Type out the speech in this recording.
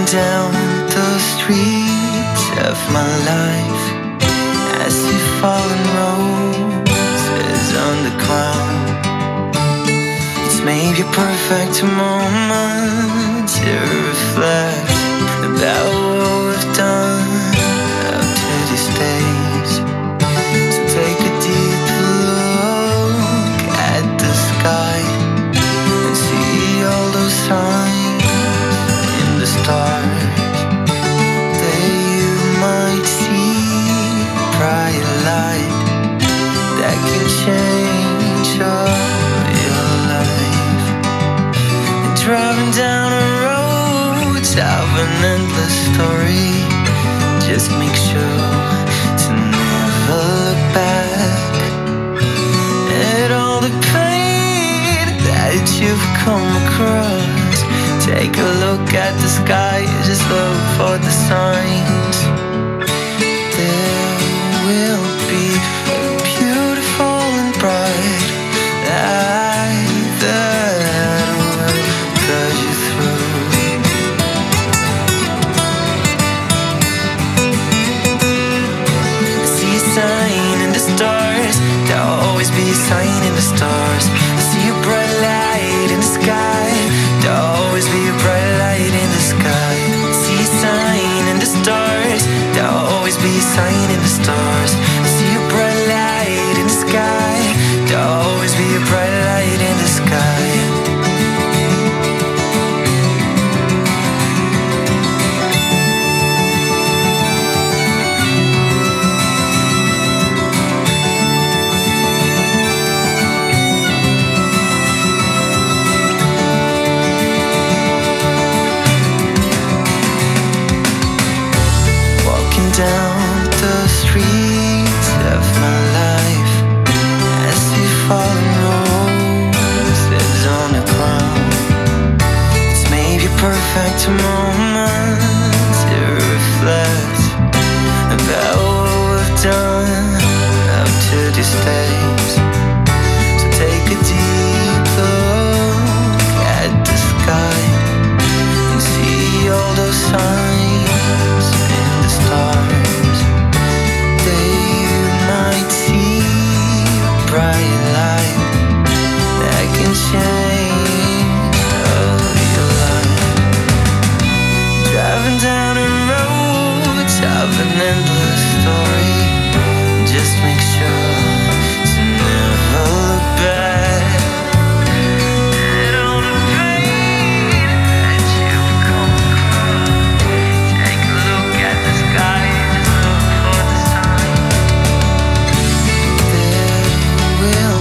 down the streets of my life, I see fallen roses on the ground. It's maybe a perfect moment to reflect about what we've done up to these days. So take a deep look at the sky and see all those signs in the stars. There you might see a bright light that can change all your life. And driving down a road of an endless story, just make sure to never look back at all the pain that you've come across. Take a look at the sky, just look for the signs. There will be a beautiful and bright light that will guide you through. I see a sign in the stars, there'll always be a sign in the stars. I see a bright light in the sky, there'll always be a bright light in the sky. I see a sign in the stars, there'll always be a sign in the stars. I see a bright light in the sky, there'll always be a bright light in the sky. Down the streets of my life, I see fallen roses on the ground. It's maybe a perfect moment to reflect about what we've done up to these days. So take a deep look at the sky and see all those signs in the stars. Bright light that can change all your life. Driving down a road of an endless story, just make sure to never look back at all the pain that you've come across. Take a look at the sky, just look for the sign. Will